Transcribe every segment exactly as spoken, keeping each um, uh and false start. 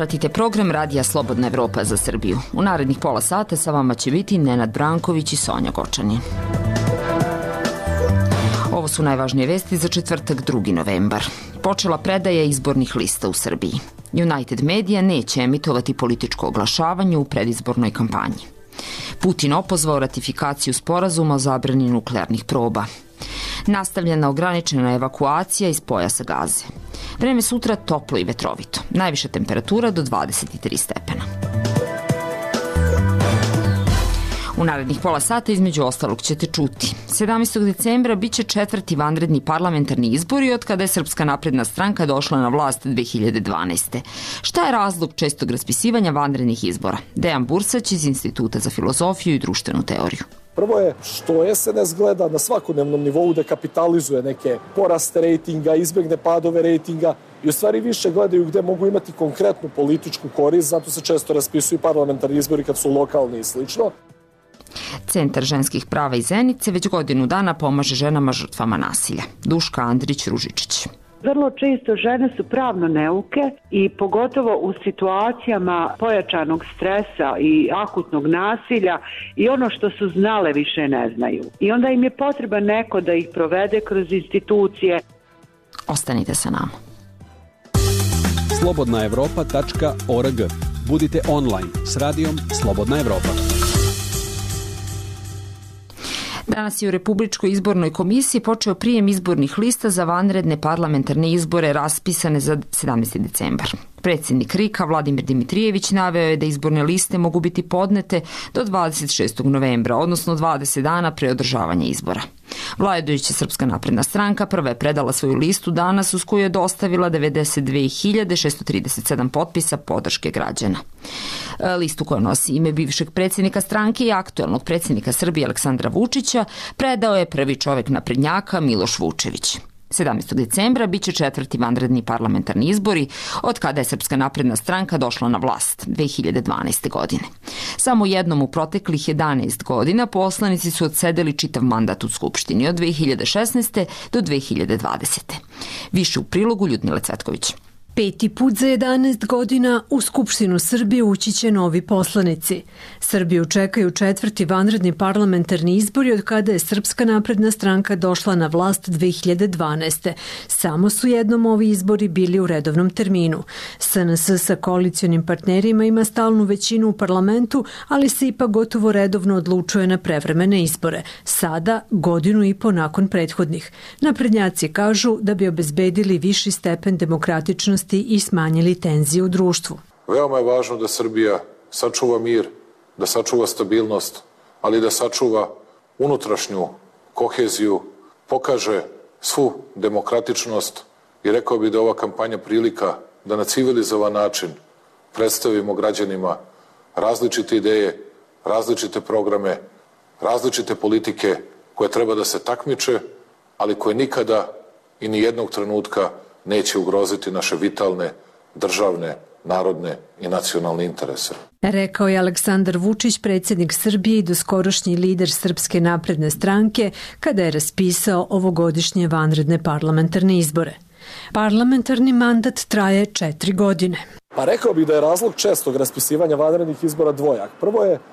Pratite program Radija Slobodna Evropa za Srbiju. U narednih pola sata sa vama će biti Nenad Branković i Sonja Gočani. Ovo su najvažnije vesti za četvrtak drugi novembar. Počela predaja izbornih lista u Srbiji. United Media neće emitovati političko oglašavanje u predizbornoj kampanji. Putin opozvao ratifikaciju sporazuma o zabrani nuklearnih proba. Nastavljena ograničena evakuacija iz pojasa Gaze. Vreme sutra toplo i vetrovito. Najviša temperatura do dvadeset tri stepena. U narednih pola sata između ostalog ćete čuti. sedamnaestog decembra biće četvrti vanredni parlamentarni izbori od kada je Srpska napredna stranka došla na vlast dve hiljade dvanaeste. Šta je razlog čestog raspisivanja vanrednih izbora? Dejan Bursać iz Instituta za filozofiju i društvenu teoriju. Prvo je što es en es gleda na svakodnevnom nivou da kapitalizuje neke poraste rejtinga, izbegne padove rejtinga i u stvari više gledaju gde mogu imati konkretnu političku korist, zato se često raspisuju parlamentarni izbori kad su lokalni i slično. Centar ženskih prava iz Zenice već godinu dana pomaže ženama žrtvama nasilja. Duška Andrić-Ružičić. Vrlo često žene su pravno neuke i pogotovo u situacijama pojačanog stresa i akutnog nasilja i ono što su znale više ne znaju. I onda im je potreban neko da ih provede kroz institucije. Ostanite sa nama. slobodna evropa tačka org. Budite online s radijom Slobodna Evropa. Danas je u Republičkoj izbornoj komisiji počeo prijem izbornih lista za vanredne parlamentarne izbore raspisane za sedamnaesti decembar. Predsjednik RIK-a Vladimir Dimitrijević naveo je da izborne liste mogu biti podnete do dvadeset šestog novembra, odnosno dvadeset dana pre održavanja izbora. Vladajuća Srpska napredna stranka prva je predala svoju listu danas uz koju je dostavila devedeset dve hiljade šesto trideset sedam potpisa podrške građana. Listu koja nosi ime bivšeg predsjednika stranke i aktuelnog predsjednika Srbije Aleksandra Vučića predao je prvi čovek naprednjaka Miloš Vučević. sedamnaestog decembra biće četvrti vanredni parlamentarni izbori od kada je Srpska napredna stranka došla na vlast dve hiljade dvanaeste. godine. Samo jednom u proteklih jedanaest godina poslanici su odsedeli čitav mandat u Skupštini od dve hiljade šesnaeste. do dve hiljade dvadesete. Više u prilogu Ljudmile Cvetković. Peti put za jedanaest godina u Skupštinu Srbije ući će novi poslanici. Srbiju čekaju četvrti vanredni parlamentarni izbori od kada je Srpska napredna stranka došla na vlast dve hiljade dvanaeste. Samo su jednom ovi izbori bili u redovnom terminu. es en es sa koalicionim partnerima ima stalnu većinu u parlamentu, ali se ipak gotovo redovno odlučuje na prevremene izbore. Sada, godinu i po nakon prethodnih. Naprednjaci kažu da bi obezbedili viši stepen demokratičnosti i smanjili tenzije u društvu. Veoma je važno da Srbija sačuva mir, da sačuva stabilnost, ali da sačuva unutrašnju koheziju, pokaže svu demokratičnost i rekao bi da ova kampanja prilika da na civilizovan način predstavimo građanima različite ideje, različite programe, različite politike koje treba da se takmiče, ali koje nikada i ni jednog trenutka neće ugroziti naše vitalne, državne, narodne i nacionalne interese. Rekao je Aleksandar Vučić, predsjednik Srbije i doskorošnji lider Srpske napredne stranke, kada je raspisao ovogodišnje vanredne parlamentarne izbore. Parlamentarni mandat traje četiri godine. Pa rekao bih da je razlog čestog raspisivanja vanrednih izbora dvojak. Prvo je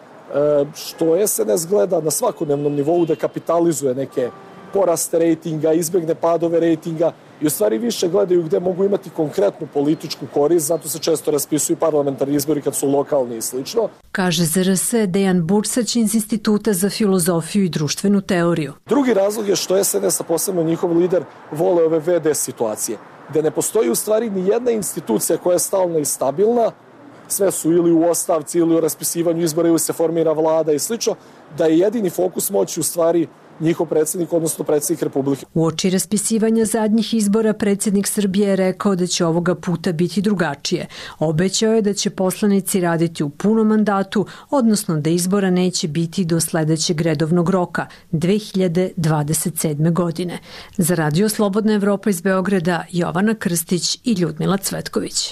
što es en es gleda na svakodnevnom nivou da kapitalizuje neke poraste rejtinga, izbegne padove rejtinga i u stvari više gledaju gde mogu imati konkretnu političku korist, zato se često raspisuju parlamentarni izbori kad su lokalni i slično. Kaže za er es Dejan Bursać iz Instituta za filozofiju i društvenu teoriju. Drugi razlog je što es en es, a posebno njihov lider, vole ove ve de situacije, gde ne postoji u stvari ni jedna institucija koja je stalna i stabilna, sve su ili u ostavci ili u raspisivanju izbora ili se formira vlada i slično, da je jedini fokus moći u stvari njihov predsjednik, odnosno predsjednik Republike. U oči raspisivanja zadnjih izbora predsjednik Srbije je rekao da će ovoga puta biti drugačije. Obećao je da će poslanici raditi u punom mandatu, odnosno da izbora neće biti do sledećeg redovnog roka, dve hiljade dvadeset sedme. godine. Za Radio Slobodna Evropa iz Beograda, Jovana Krstić i Ljudmila Cvetković.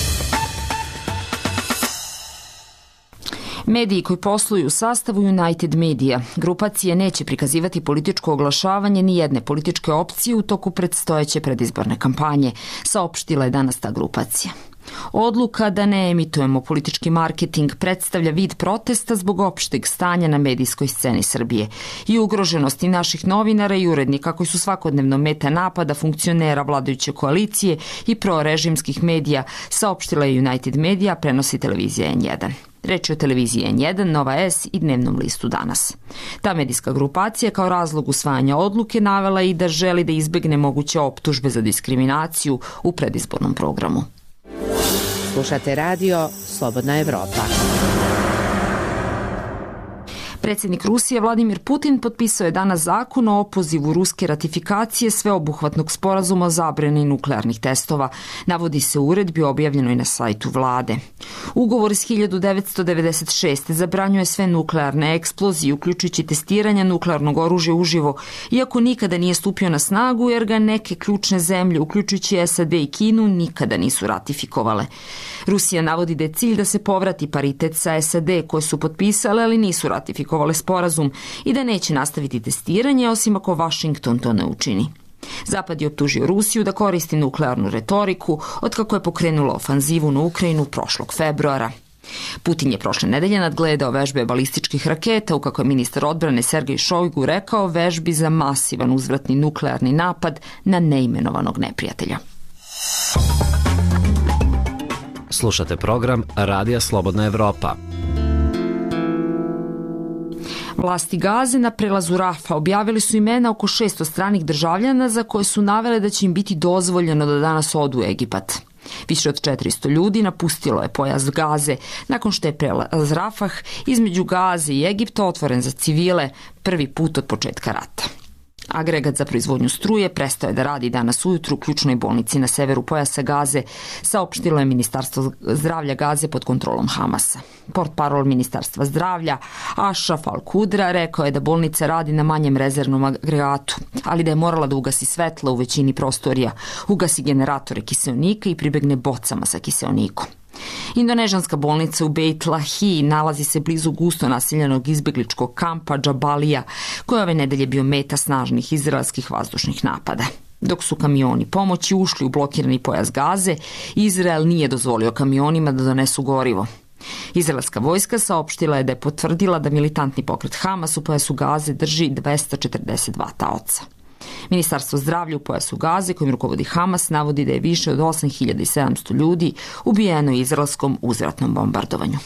Mediji koji posluju u sastavu United Media grupacije neće prikazivati političko oglašavanje ni jedne političke opcije u toku predstojeće predizborne kampanje, saopštila je danas ta grupacija. Odluka da ne emitujemo politički marketing predstavlja vid protesta zbog opšteg stanja na medijskoj sceni Srbije i ugroženosti naših novinara i urednika koji su svakodnevno meta napada funkcionera vladajuće koalicije i prorežimskih medija, saopštila je United Media, prenosi televizija N jedan. Reč je o televiziji N jedan, Nova S i dnevnom listu Danas. Ta medijska grupacija kao razlog usvajanja odluke navela i da želi da izbegne moguće optužbe za diskriminaciju u predizbornom programu. Slušate radio Slobodna Evropa. Predsjednik Rusije Vladimir Putin potpisao je danas zakon o opozivu ruske ratifikacije sveobuhvatnog sporazuma o zabrani nuklearnih testova, navodi se u uredbi objavljenoj na sajtu vlade. Ugovor iz hiljadu devetsto devedeset šeste. zabranjuje sve nuklearne eksplozije, uključujući testiranja nuklearnog oružja uživo, iako nikada nije stupio na snagu jer ga neke ključne zemlje, uključujući S A D i Kinu, nikada nisu ratifikovale. Rusija navodi da je cilj da se povrati paritet sa S A D koje su potpisale, ali nisu ratifikovale sporazum i da neće nastaviti testiranje osim ako Washington to ne učini. Zapad je optužio Rusiju da koristi nuklearnu retoriku otkako je pokrenula ofanzivu na Ukrajinu prošlog februara. Putin je prošle nedelje nadgledao vežbe balističkih raketa, u kako je ministar odbrane Sergej Šojgu rekao vežbi za masivan uzvratni nuklearni napad na neimenovanog neprijatelja. Slušate program Radija Slobodna Evropa. Vlasti Gaze na prelazu Rafa objavili su imena oko šesto stranih državljana za koje su navele da će im biti dozvoljeno da danas odu u Egipat. Više od četiristo ljudi napustilo je pojas Gaze nakon što je prelaz Rafah između Gaze i Egipta otvoren za civile prvi put od početka rata. Agregat za proizvodnju struje prestao je da radi danas ujutru u ključnoj bolnici na severu pojasa Gaze, saopštilo je Ministarstvo zdravlja Gaze pod kontrolom Hamasa. Portparol Ministarstva zdravlja Ashraf Al-Kudra rekao je da bolnica radi na manjem rezervnom agregatu, ali da je morala da ugasi svetla u većini prostorija, ugasi generatore kiseonika i pribegne bocama sa kiseonikom. Indonežanska bolnica u Beit Lahiji nalazi se blizu gusto naseljenog izbegličkog kampa Džabalija, koji ove nedelje bio meta snažnih izraelskih vazdušnih napada. Dok su kamioni pomoći ušli u blokirani pojas Gaze, Izrael nije dozvolio kamionima da donesu gorivo. Izraelska vojska saopštila je da je potvrdila da militantni pokret Hamas u pojasu Gaze drži dvesta četrdeset dva taoca. Ministarstvo zdravlja u pojasu Gaze, kojim rukovodi Hamas, navodi da je više od osam hiljada sedamsto ljudi ubijeno izraelskom uzvratnom bombardovanju.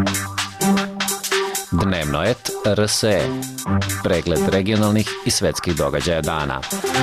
Dnevno et R S E. Pregled regionalnih i svetskih događaja dana.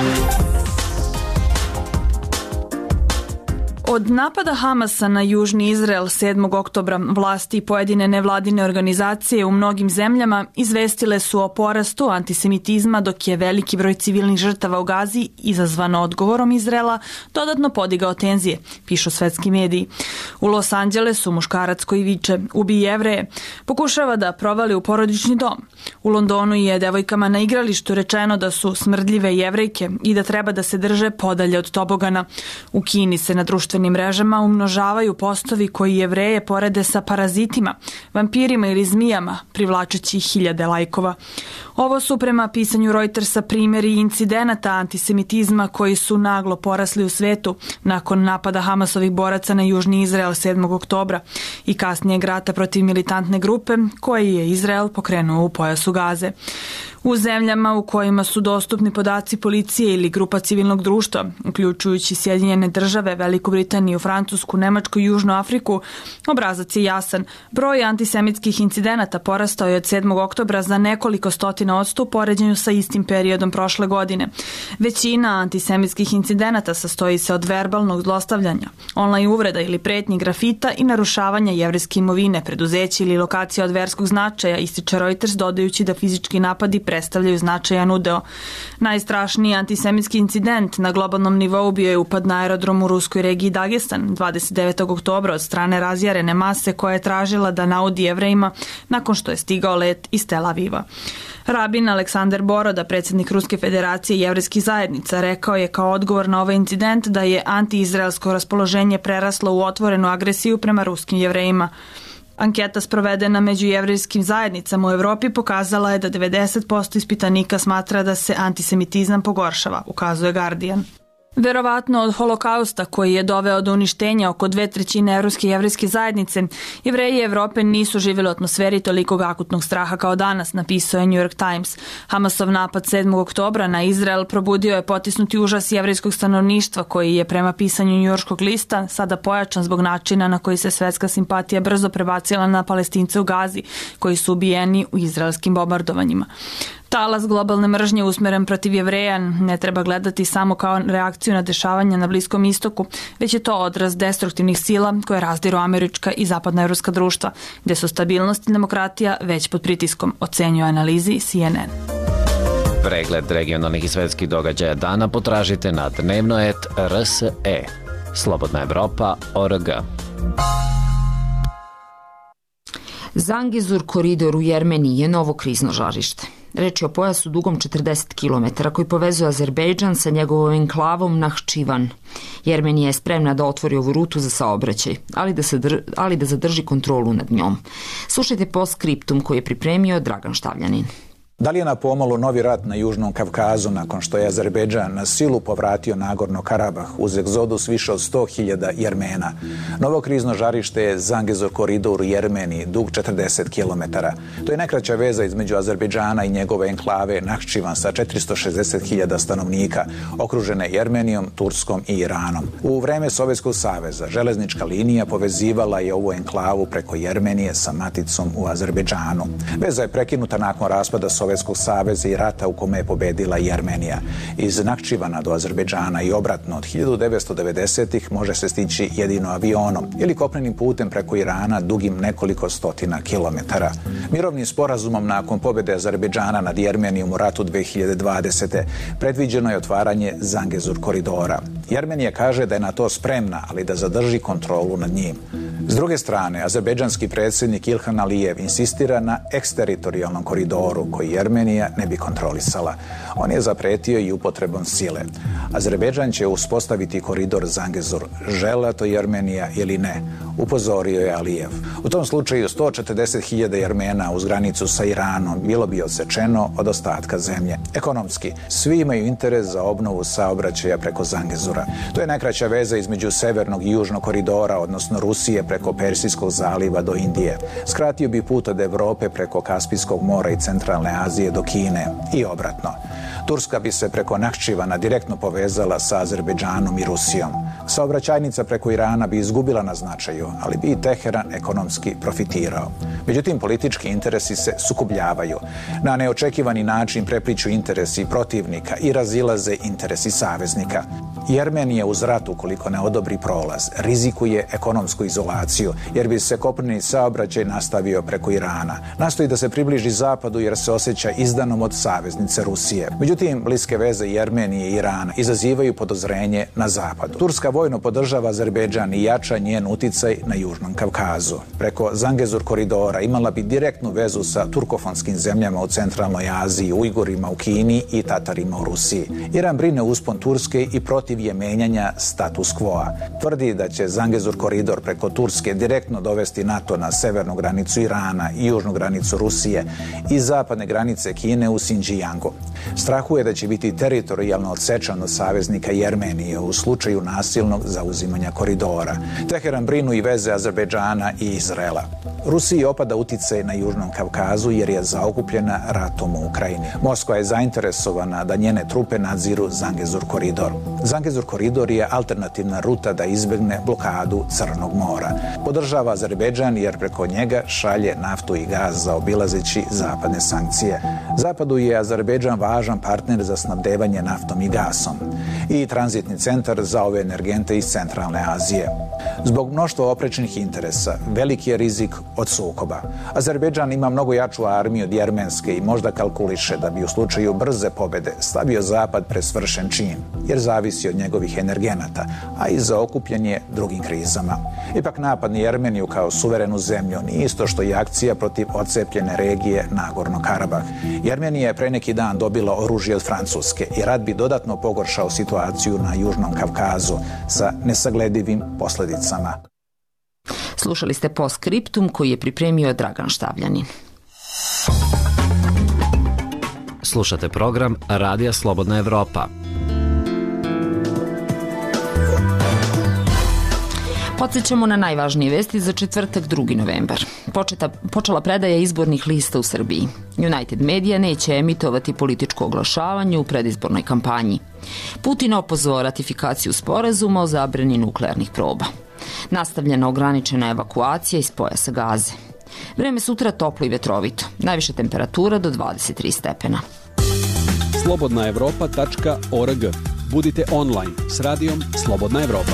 Od napada Hamasa na južni Izrael sedmog oktobra vlasti i pojedine nevladine organizacije u mnogim zemljama izvestile su o porastu antisemitizma, dok je veliki broj civilnih žrtava u Gazi, izazvano odgovorom Izraela, dodatno podigao tenzije, pišu svetski mediji. U Los Angelesu muškarac koji viče "Ubij Jevreje" pokušava da provali u porodični dom. U Londonu je devojkama na igralištu rečeno da su smrdljive Jevrejke i da treba da se drže podalje od tobogana. U Kini se na društvenim mrežama umnožavaju postovi koji Jevreje porede sa parazitima, vampirima ili zmijama, privlačeći hiljade lajkova. Ovo su prema pisanju Reutersa primjeri incidenata antisemitizma koji su naglo porasli u svetu nakon napada Hamasovih boraca na južni Izrael sedmog oktobra i kasnijeg rata protiv militantne grupe koji je Izrael pokrenuo u pojasu Gaze. U zemljama u kojima su dostupni podaci policije ili grupa civilnog društva, uključujući Sjedinjene države, Veliku Britaniju, Francusku, Nemačku i Južnu Afriku, obrazac je jasan. Broj antisemitskih incidenata porastao je od sedmog oktobra za nekoliko stotina odsto u poređenju sa istim periodom prošle godine. Većina antisemitskih incidenata sastoji se od verbalnog zlostavljanja, online uvreda ili pretnji, grafita i narušavanja jevrejske imovine, preduzeća ili lokacija od verskog značaja, ističe Reuters, dodajući da fizički napadi predstavljaju značajan udeo. Najstrašniji antisemitski incident na globalnom nivou bio je upad na aerodrom u ruskoj regiji Dagestan dvadeset devetog oktobra od strane razjarene mase koja je tražila da naudi Jevrejima nakon što je stigao let iz Tel Aviva. Rabin Aleksandar Boroda, predsjednik Ruske federacije jevrejskih zajednica, rekao je kao odgovor na ovaj incident da je antiizraelsko raspoloženje preraslo u otvorenu agresiju prema ruskim Jevrejima. Anketa sprovedena među jevrejskim zajednicama u Evropi pokazala je da devedeset posto ispitanika smatra da se antisemitizam pogoršava, ukazuje Guardian. Verovatno od holokausta koji je doveo do uništenja oko dve trećine evropske i jevrejske zajednice, Jevreji Evrope nisu živjeli u atmosferi tolikog akutnog straha kao danas, napisao je New York Times. Hamasov napad sedmog oktobra na Izrael probudio je potisnuti užas jevrejskog stanovništva koji je prema pisanju njujorškog lista sada pojačan zbog načina na koji se svetska simpatija brzo prebacila na Palestince u Gazi koji su ubijeni u izraelskim bombardovanjima. Talas globalne mržnje usmeren protiv Jevreja ne treba gledati samo kao reakciju na dešavanja na Bliskom istoku, već je to odraz destruktivnih sila koje razdiru američka i zapadna evropska društva, gde su stabilnost i demokratija već pod pritiskom, ocenjuje analizi C N N. Pregled regionalnih i svetskih događaja dana potražite na dnevno et R S E. Slobodna Evropa точка O R G. Zangezur koridor u Jermeniji je novo krizno žarište. Reč je o pojasu dugom četrdeset kilometara koji povezuje Azerbejdžan sa njegovom enklavom Nahčivan. Jermenija je spremna da otvori ovu rutu za saobraćaj, ali da, se dr... ali da zadrži kontrolu nad njom. Slušajte postscriptum koji je pripremio Dragan Štavljanin. Da li je na pomolu novi rat na Južnom Kavkazu nakon što je Azerbejdžan na silu povratio Nagorno Karabah uz egzodus više od sto hiljada Jermena? Novo krizno žarište je Zangezur koridor u Jermeniji, dug četrdeset kilometara. To je najkraća veza između Azerbejdžana i njegove enklave Nahčivan sa četiristo šezdeset hiljada stanovnika, okružene Jermenijom, Turskom i Iranom. U vreme Sovjetskog saveza železnička linija povezivala je ovu enklavu preko Jermenije sa maticom u Azerbejdžanu. Veza je prekinuta nakon raspada Sovjetskog saveza i rata u kome je pobedila Jermenija. Iz Nahčivana do Azerbejdžana i obratno od hiljadu devetsto devedesetih može se stići jedino avionom ili kopnenim putem preko Irana dugim nekoliko stotina kilometara. Mirovnim sporazumom nakon pobede Azerbejdžana nad Jermenijom u ratu dve hiljade dvadesete predviđeno je otvaranje Zangezur koridora. Jermenija kaže da je na to spremna, ali da zadrži kontrolu nad njim. S druge strane, azerbejdžanski predsjednik Ilhan Alijev insistira na eksteritorijalnom koridoru koji Jermenija ne bi kontrolisala. On je zapretio i upotrebom sile. Azerbejdžan će uspostaviti koridor Zangezur, žela to Jermenija ili ne, upozorio je Alijev. U tom slučaju sto četrdeset hiljada Jermena uz granicu sa Iranom bilo bi odsečeno od ostatka zemlje. Ekonomski, svi imaju interes za obnovu saobraćaja preko Zangezura. To je najkraća veza između severnog i južnog koridora, odnosno Rusije preko Persijskog zaliva do Indije. Skratio bi put od Evrope preko Kaspijskog mora i centralne Azije do Kine i obratno. Turska bi se preko Nahčivana direktno povezala sa Azerbejdžanom i Rusijom. Saobraćajnica preko Irana bi izgubila na značaju, ali bi i Teheran ekonomski profitirao. Međutim, politički interesi se sukobljavaju. Na neočekivani način prepliću interesi protivnika i razilaze interesi saveznika. Jermenija uz rat, ukoliko ne odobri prolaz, rizikuje ekonomsku izolaciju, jer bi se kopneni saobraćaj nastavio preko Irana. Nastoji da se približi zapadu jer se osjeća izdanom od saveznice Rusije. Međutim, bliske veze Jermenije i Irana izazivaju podozrenje na zapadu. Turska vojno podržava Azerbejdžan i jača njen uticaj na Južnom Kavkazu. Preko Zangezur koridora imala bi direktnu vezu sa turkofonskim zemljama u centralnoj Aziji, Ujgurima u Kini i Tatarima u Rusiji. Iran brine uspon Turske i protiv je menjanja status quo-a. Tvrdi da će Zangezur koridor preko Turske direktno dovesti NATO na severnu granicu Irana i južnu granicu Rusije i zapadne granice Kine u Sinđijangu. Strahuje da će biti teritorijalno odsečan od saveznika Jermenije u slučaju nasilnog zauzimanja koridora. Teheran brinu i veze Azerbejdžana i Izraela. Rusiji opada uticaj na Južnom Kavkazu jer je zaokupljena ratom u Ukrajini. Moskva je zainteresovana da njene trupe nadziru Zangezur koridor. Zangezur koridor je alternativna ruta da izbegne blokadu Crnog mora. Podržava Azerbejdžan jer preko njega šalje naftu i gaz zaobilazeći zapadne sankcije. Zapadu je Azerbejdžan važan partner za snabdevanje naftom i gasom i tranzitni centar za ove energente iz centralne Azije. Zbog mnoštva oprečnih interesa, veliki je rizik od sukoba. Azerbejdžan ima mnogo jaču armiju od jermenske i možda kalkuliše da bi u slučaju brze pobede stavio zapad pred svršen čin, jer zavisi od njegovih energenata, a i zaokupljen je drugim krizama. Ipak napad na Jermeniju kao suverenu zemlju nije isto što i akcija protiv odcepljene regije Nagorno Karabah. Jermenija je pre neki dan dobila oružje od Francuske i rat bi dodatno pogoršao situaciju na Južnom Kavkazu sa nesagledivim posledicama. Slušali ste postscriptum koji je pripremio Dragan Štavljanin. Slušate program Radija Slobodna Evropa. Podsjećamo na najvažnije vesti za četvrtak drugi novembar. Početa, počela predaja izbornih lista u Srbiji. United Media neće emitovati političko oglašavanje u predizbornoj kampanji. Putin opozvao ratifikaciju sporazuma o zabrani nuklearnih proba. Nastavljena ograničena evakuacija iz pojasa Gaze. Vreme sutra toplo i vetrovito. Najviša temperatura do dvadeset tri stepena. slobodna evropa tačka org. Budite online s radijom Slobodna Evropa.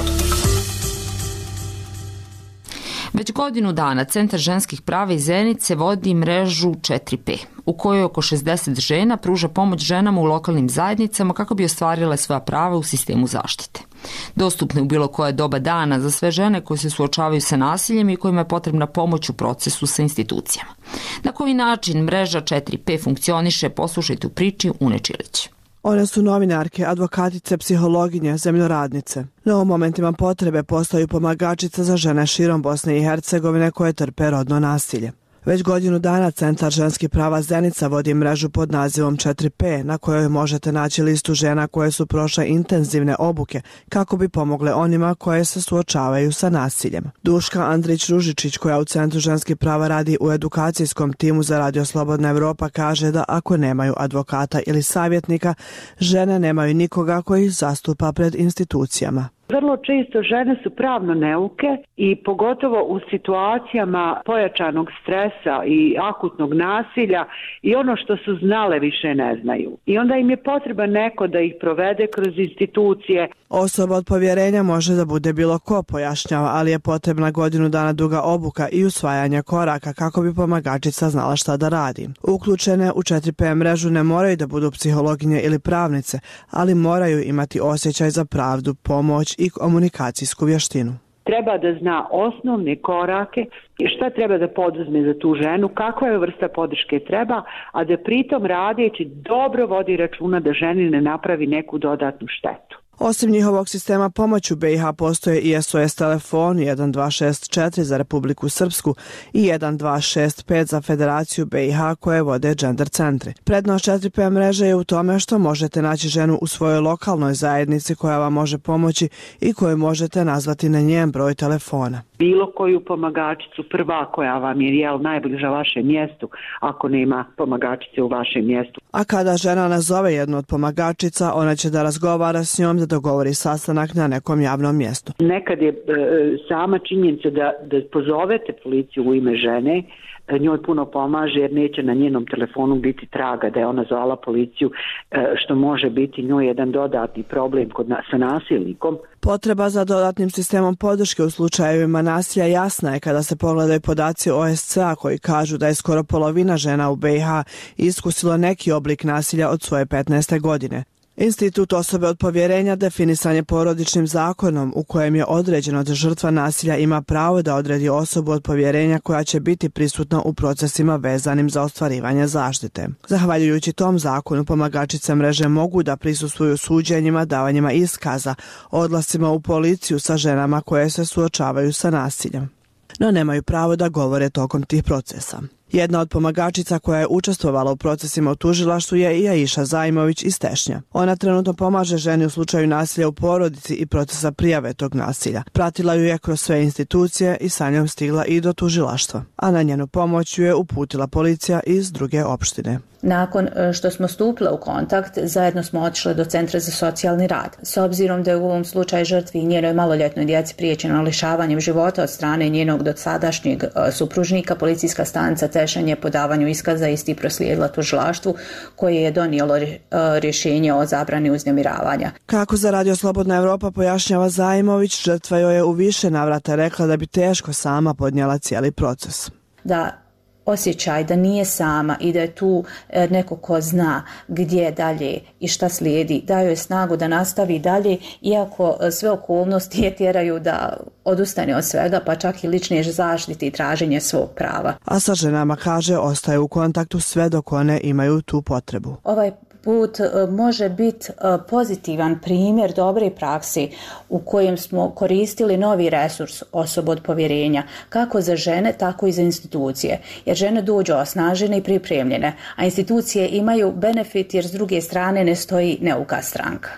Već godinu dana Centar ženskih prava iz Zenice vodi mrežu četiri P, u kojoj oko šezdeset žena pruža pomoć ženama u lokalnim zajednicama kako bi ostvarile svoja prava u sistemu zaštite. Dostupne u bilo koje doba dana za sve žene koje se suočavaju sa nasiljem i kojima je potrebna pomoć u procesu sa institucijama. Na koji način mreža četiri P funkcioniše, poslušajte u priči Une Čilić. One su novinarke, advokatice, psihologinje, zemljoradnice. No u momentima potrebe postaju pomagačica za žene širom Bosne i Hercegovine koje trpe rodno nasilje. Već godinu dana Centar ženskih prava Zenica vodi mrežu pod nazivom četiri P, na kojoj možete naći listu žena koje su prošle intenzivne obuke kako bi pomogle onima koje se suočavaju sa nasiljem. Duška Andrić-Ružičić, koja u Centru ženskih prava radi u edukacijskom timu za Radio Slobodna Evropa, kaže da ako nemaju advokata ili savjetnika, žene nemaju nikoga koji ih zastupa pred institucijama. Vrlo često žene su pravno neuke i pogotovo u situacijama pojačanog stresa i akutnog nasilja i ono što su znale više ne znaju. I onda im je potreban neko da ih provede kroz institucije. Osoba od povjerenja može da bude bilo ko, pojašnjava, ali je potrebna godinu dana duga obuka i usvajanja koraka kako bi pomagačica znala šta da radi. Uključene u četiri P mrežu ne moraju da budu psihologinje ili pravnice, ali moraju imati osjećaj za pravdu, pomoć i komunikacijsku vještinu. Treba da zna osnovne korake i šta treba da poduzme za tu ženu, kakva je vrsta podrške treba, a da pritom radeći dobro vodi računa da ženi ne napravi neku dodatnu štetu. Osim njihovog sistema pomoći u B i H postoje i S O S telefon jedan dva šest četiri za Republiku Srpsku i jedan dva šest pet za Federaciju B i H koje vode gender centri. Prednost četiri P mreže je u tome što možete naći ženu u svojoj lokalnoj zajednici koja vam može pomoći i koju možete nazvati na njen broj telefona. Bilo koju pomagačicu, prva koja vam je jel, najbliža vašem mjestu, ako nema pomagačice u vašem mjestu. A kada žena nazove jednu od pomagačica, ona će da razgovara s njom da dogovori sastanak na nekom javnom mjestu. Nekad je e, sama činjenica da, da pozovete policiju u ime žene, njoj puno pomaže jer neće na njenom telefonu biti traga da je ona zvala policiju, što može biti njoj jedan dodatni problem kod na, sa nasilnikom. Potreba za dodatnim sistemom podrške u slučajevima nasilja jasna je kada se pogledaju podaci O S C A koji kažu da je skoro polovina žena u B i H iskusilo neki oblik nasilja od svoje petnaeste godine. Institut osobe od povjerenja definisan je porodičnim zakonom u kojem je određeno da žrtva nasilja ima pravo da odredi osobu od povjerenja koja će biti prisutna u procesima vezanim za ostvarivanje zaštite. Zahvaljujući tom zakonu, pomagačice mreže mogu da prisustvuju suđenjima, davanjima iskaza, odlascima u policiju sa ženama koje se suočavaju sa nasiljem, no nemaju pravo da govore tokom tih procesa. Jedna od pomagačica koja je učestvovala u procesima u tužilaštvu je i Aisha Zajmović iz Tešnja. Ona trenutno pomaže ženi u slučaju nasilja u porodici i procesa prijave tog nasilja. Pratila ju je kroz sve institucije i sa njom stigla i do tužilaštva, a na njenu pomoć ju je uputila policija iz druge opštine. Nakon što smo stupile u kontakt, zajedno smo otišle do Centra za socijalni rad. S obzirom da je u ovom slučaju žrtvi i njenoj maloljetnoj djeci priječeno lišavanjem života od strane njenog dosadašnjeg supružnika, policijska stanica Tešanj je po davanju iskaza isti proslijedila tužilaštvu koje je donijelo rješenje o zabrani uznemiravanja. Kako za Radio Slobodna Evropa pojašnjava Zajmović, žrtva joj je u više navrata rekla da bi teško sama podnijela cijeli proces. Da osjećaj da nije sama i da je tu neko ko zna gdje dalje i šta slijedi, daju je snagu da nastavi dalje, iako sve okolnosti je tjeraju da odustane od svega, pa čak i lične zaštite i traženje svog prava. A sa ženama, kaže, ostaje u kontaktu sve dok one imaju tu potrebu. Ovaj put može biti pozitivan primjer dobre prakse u kojem smo koristili novi resurs osoba od povjerenja, kako za žene, tako i za institucije. Jer žene dođu osnažene i pripremljene, a institucije imaju benefit jer s druge strane ne stoji neuka stranka.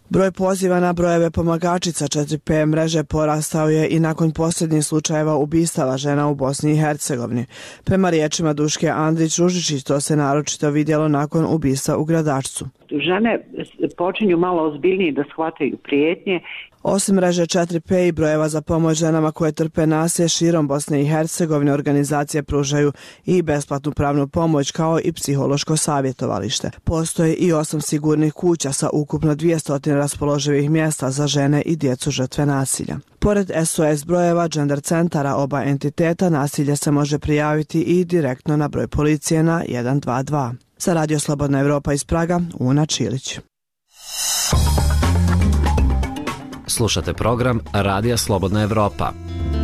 Broj poziva na brojeve pomagačica četiri P mreže porastao je i nakon posljednjih slučajeva ubistava žena u Bosni i Hercegovini. Prema riječima Duške Andrić-Ružičić, to se naročito vidjelo nakon ubistva u Gradačcu. Žene počinju malo ozbiljnije da shvataju prijetnje. Osim mreže četiri P i brojeva za pomoć ženama koje trpe nasilje širom Bosne i Hercegovine, organizacije pružaju i besplatnu pravnu pomoć kao i psihološko savjetovalište. Postoje i osam sigurnih kuća sa ukupno dvjesto raspoloživih mjesta za žene i djecu žrtve nasilja. Pored S O S brojeva gender centara oba entiteta, nasilje se može prijaviti i direktno na broj policije na jedan dva dva. Za Radio Slobodna Evropa iz Praga, Una Čilić. Slušate program Radija Slobodna Evropa.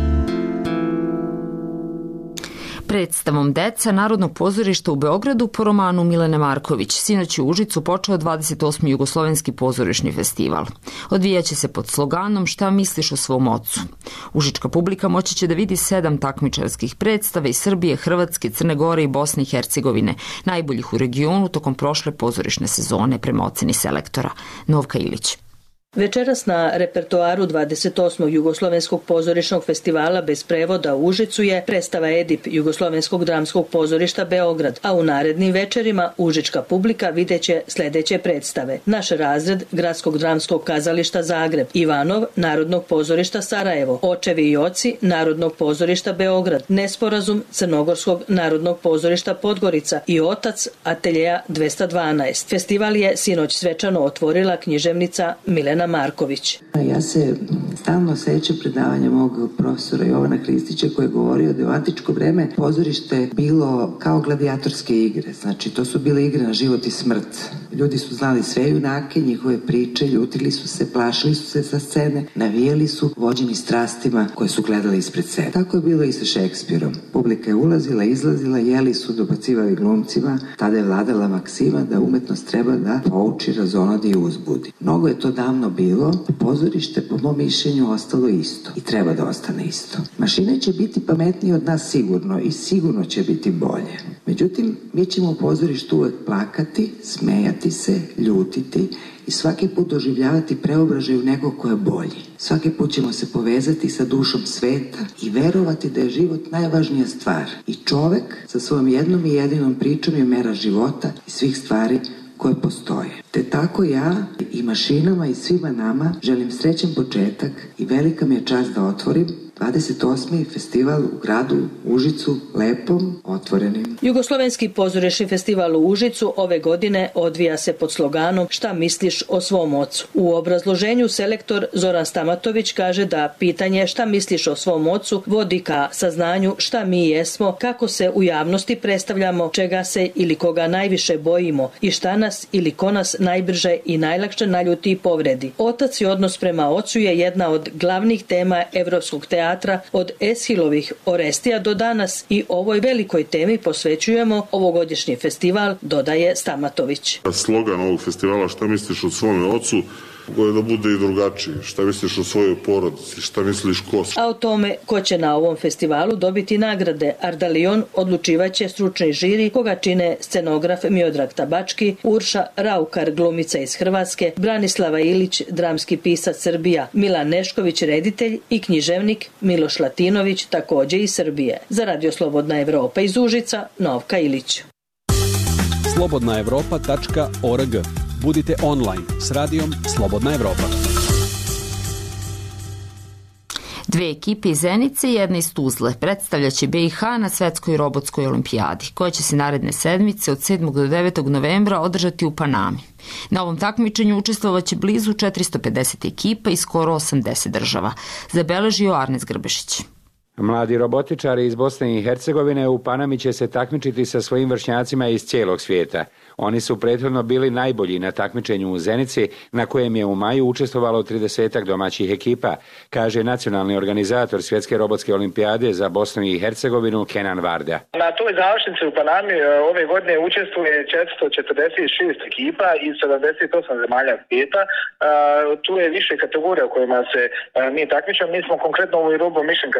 Predstavom Deca Narodnog pozorišta u Beogradu po romanu Milene Marković sinoć u Užicu počeo dvadeset osmi Jugoslovenski pozorišni festival. Odvijaće se pod sloganom Šta misliš o svom ocu? Užička publika moći će da vidi sedam takmičarskih predstava iz Srbije, Hrvatske, Crne Gore i Bosne i Hercegovine, najboljih u regionu tokom prošle pozorišne sezone prema oceni selektora. Novka Ilić. Večeras na repertoaru dvadeset osmog Jugoslovenskog pozorišnog festivala bez prevoda u Užicu je predstava Edip Jugoslovenskog dramskog pozorišta Beograd, a u narednim večerima užička publika videće sljedeće predstave. Naš razred Gradskog dramskog kazališta Zagreb, Ivanov Narodnog pozorišta Sarajevo, Očevi i oci Narodnog pozorišta Beograd, Nesporazum Crnogorskog narodnog pozorišta Podgorica i Otac Ateljeja dvesta dvanaest. Festival je sinoć svečano otvorila književnica Milena Marković. Ja se stalno sećam predavanja mog profesora Jovana Hristića koji je govorio da je u antičko vreme pozorište bilo kao gladijatorske igre. Znači, to su bile igre na život i smrt. Ljudi su znali sve junake, njihove priče, ljutili su se, plašili su se sa scene, navijali su, vođeni strastima koje su gledali ispred sebe. Tako je bilo i sa Šekspirom. Publika je ulazila, izlazila, jeli su, dobacivali glumcima. Tada je vladala maksima da umetnost treba da pouči, razonodi i uzbudi. Mnogo je to davno bilo, pozorište po mom mišljenju ostalo isto i treba da ostane isto. Mašine će biti pametnije od nas sigurno i sigurno će biti bolje. Međutim, mi ćemo u pozorištu uvek plakati, smejati se, ljutiti i svaki put doživljavati preobražaj u nekog ko je bolji. Svaki put ćemo se povezati sa dušom sveta i verovati da je život najvažnija stvar. I čovek sa svojom jednom i jedinom pričom je mera života i svih stvari koje postoje. Te tako ja i mašinama i svima nama želim srećan početak i velika mi je čast da otvorim dvadeset osmi festival u gradu Užicu, lepom, otvorenim. Jugoslovenski pozorišni festival u Užicu ove godine odvija se pod sloganom Šta misliš o svom ocu? U obrazloženju selektor Zoran Stamatović kaže da pitanje šta misliš o svom ocu vodi ka saznanju šta mi jesmo, kako se u javnosti predstavljamo, čega se ili koga najviše bojimo i šta nas ili ko nas najbrže i najlakše naljuti i povredi. Otac i odnos prema ocu je jedna od glavnih tema evropskog teatra od Eshilovih Orestija do danas i ovoj velikoj temi posvećujemo ovogodišnji festival, dodaje Stamatović. Slogan ovog festivala Šta misliš o svom ocu koje da bude i drugačiji. Šta misliš o svojoj porodici? Šta misliš ko? A o tome ko će na ovom festivalu dobiti nagrade Ardalion odlučivaće stručni žiri koga čine scenograf Miodrag Tabački, Urša Raukar, glumica iz Hrvatske, Branislava Ilić, dramski pisac Srbija, Milan Nešković, reditelj i književnik Miloš Latinović, također iz Srbije. Za Radio Slobodna Evropa iz Užica, Novka Ilić. slobodna evropa tačka org. Budite online s radijom Slobodna Evropa. Dve ekipe iz Zenice i jedna iz Tuzle predstavljaće B i H na Svetskoj robotskoj olimpijadi, koja će se naredne sedmice od sedmog do devetog novembra održati u Panami. Na ovom takmičenju učestvovaće blizu četiristo pedeset ekipa iz skoro osamdeset država, zabeležio Arnes Grbešić. Mladi robotičari iz Bosne i Hercegovine u Panami će se takmičiti sa svojim vršnjacima iz cijelog svijeta. Oni su prethodno bili najbolji na takmičenju u Zenici, na kojem je u maju učestvovalo tridesetak domaćih ekipa, kaže nacionalni organizator Svjetske robotske olimpijade za Bosnu i Hercegovinu Kenan Varda. Na toj završnici u Panami ove godine učestvuje četiristo četrdeset šest ekipa iz sedamdeset osam zemalja svijeta. Tu je više kategorija u kojima se mi takmičimo. Mi smo konkretno u Robo Mission kategoriju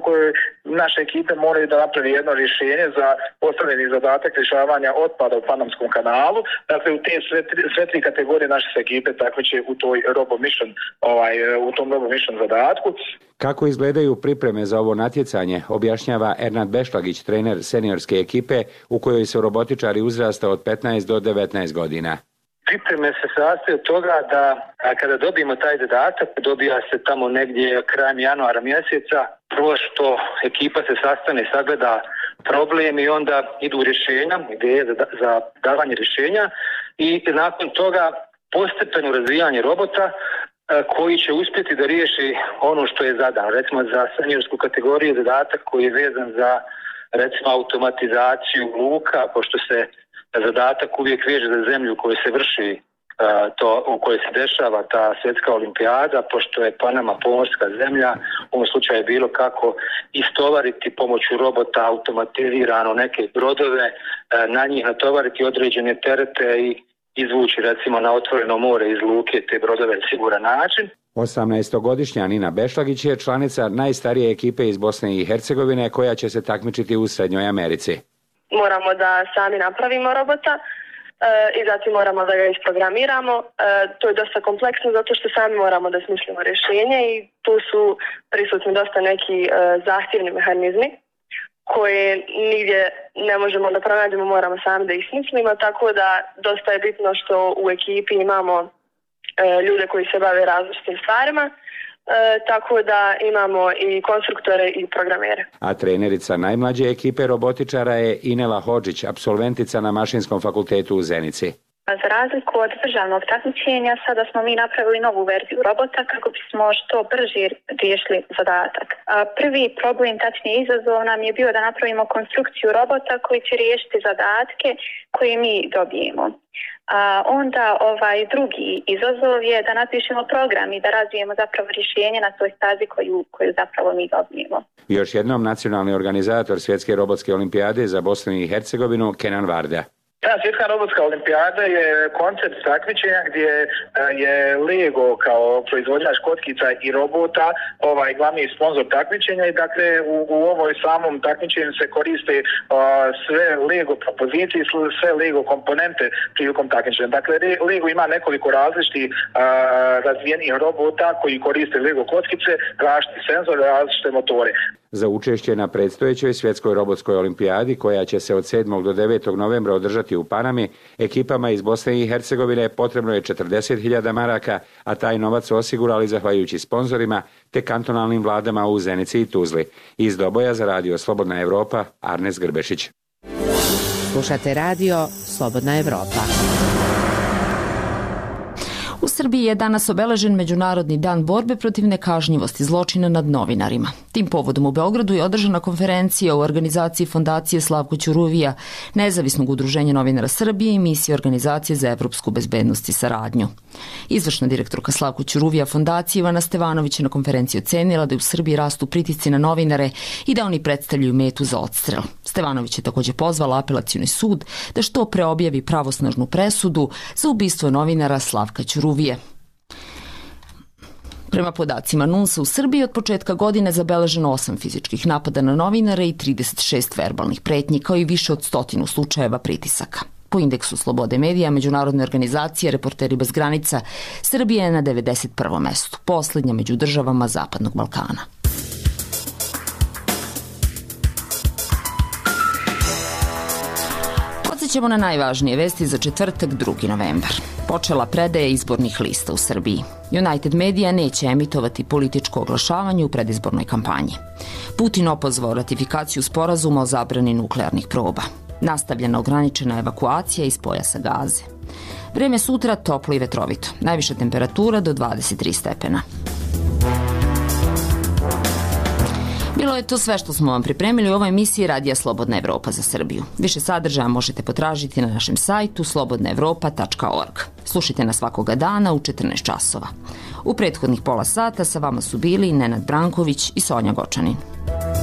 kojoj naše ekipe moraju da napravi jedno rješenje za postavljeni zadatak rješavanja otpada u Panamskom kanalu. Dakle, u te sve tri, sve tri kategorije naše ekipe takmiče u toj robo mission, ovaj, u tom robo mission zadatku. Kako izgledaju pripreme za ovo natjecanje, objašnjava Ernad Bešlagić, trener seniorske ekipe u kojoj su robotičari uzrasta od petnaest do devetnaest godina. Pripreme se sastoje od toga da kada dobijemo taj zadatak, dobija se tamo negdje krajem januara mjeseca. Prvo što ekipa se sastane, sagleda problem i onda idu rješenja, ideje za, za davanje rješenja i nakon toga postepeno razvijanje robota koji će uspjeti da riješi ono što je zadano. Recimo za seniorsku kategoriju zadatak koji je vezan za recimo automatizaciju luka, pošto se zadatak uvijek veže za zemlju u kojoj se vrši to, u kojoj se dešava ta svjetska olimpijada, pošto je Panama pomorska zemlja, u ovom slučaju je bilo kako istovariti pomoću robota automatizirano neke brodove, na njih natovariti određene terete i izvući recimo na otvoreno more iz luke te brodove na siguran način. osamnaestogodišnja Nina Bešlagić je članica najstarije ekipe iz Bosne i Hercegovine koja će se takmičiti u Srednjoj Americi. Moramo da sami napravimo robota e, i zatim moramo da ga isprogramiramo. E, to je dosta kompleksno zato što sami moramo da smislimo rješenje i tu su prisutni dosta neki e, zahtjevni mehanizmi koje nigdje ne možemo da pronađemo, moramo sami da ih smislimo, tako da dosta je bitno što u ekipi imamo e, ljude koji se bave različitim stvarima, e, tako da imamo i konstruktore i programere. A trenerica najmlađe ekipe robotičara je Inela Hodžić, apsolventica na Mašinskom fakultetu u Zenici. Za razliku od državnog takmičenja, sada smo mi napravili novu verziju robota kako bismo što brže riješili zadatak. Prvi problem, tačnije izazov, nam je bio da napravimo konstrukciju robota koji će riješiti zadatke koje mi dobijemo. A onda ovaj drugi izazov je da napišemo program i da razvijemo zapravo rješenje na toj stazi koju, koju zapravo mi dobijemo. Još jednom nacionalni organizator Svjetske robotske olimpijade za Bosnu i Hercegovinu, Kenan Varda. Ta svjetska robotska olimpijada je koncept takmičenja gdje je Lego kao proizvođač kockica i robota ovaj glavni sponzor takmičenja i dakle u, u ovoj samom takmičenju se koriste uh, sve Lego propozicije, sve Lego komponente prilikom takmičenja. Dakle, Lego ima nekoliko različitih uh, razvijenih robota koji koriste Lego kockice, različite senzore, različite motore. Za učešće na predstojećoj svjetskoj robotskoj olimpijadi, koja će se od sedmog do devetog novembra održati u Panami, ekipama iz Bosne i Hercegovine potrebno je četrdeset hiljada maraka, a taj novac su osigurali zahvaljujući sponzorima te kantonalnim vladama u Zenici i Tuzli. Iz Doboja za radio Slobodna Evropa, Arnes Grbešić. Slušate radio Slobodna Evropa. U Srbiji je danas obeležen Međunarodni dan borbe protiv nekažnjivosti zločina nad novinarima. Tim povodom u Beogradu je održana konferencija u organizaciji Fondacije Slavko Ćuruvija, Nezavisnog udruženja novinara Srbije i misije Organizacije za evropsku bezbednost i saradnju. Izvršna direktorka Slavko Ćuruvija Fondacije Ivana Stevanović je na konferenciji ocenila da u Srbiji rastu pritisci na novinare i da oni predstavljaju metu za odstrel. Stevanović je također pozvala apelacioni sud da što pre objavi pravosnažnu presudu za ubistvo novinara Slavka Ćuruvije. Prema podacima N U N S-a u Srbiji od početka godine zabeleženo osam fizičkih napada na novinare i trideset šest verbalnih pretnji, kao i više od stotinu slučajeva pritisaka. Po indeksu slobode medija međunarodne organizacije Reporteri bez granica, Srbija je na devedeset prvom mestu, posljednja među državama Zapadnog Balkana. Podsjećamo na najvažnije vesti za četvrtak, drugi novembar. Počela predaja izbornih lista u Srbiji. United Media neće emitovati političko oglašavanje u predizbornoj kampanji. Putin opozvao ratifikaciju sporazuma o zabrani nuklearnih proba. Nastavljena ograničena evakuacija iz pojasa Gaze. Vreme sutra toplo i vetrovito. Najviša temperatura do dvadeset tri stepena. Bilo je to sve što smo vam pripremili u ovoj emisiji Radija Slobodna Evropa za Srbiju. Više sadržaja možete potražiti na našem sajtu slobodna evropa tačka org. Slušajte nas svakoga dana u četrnaest časova. U prethodnih pola sata sa vama su bili Nenad Branković i Sonja Gočanin.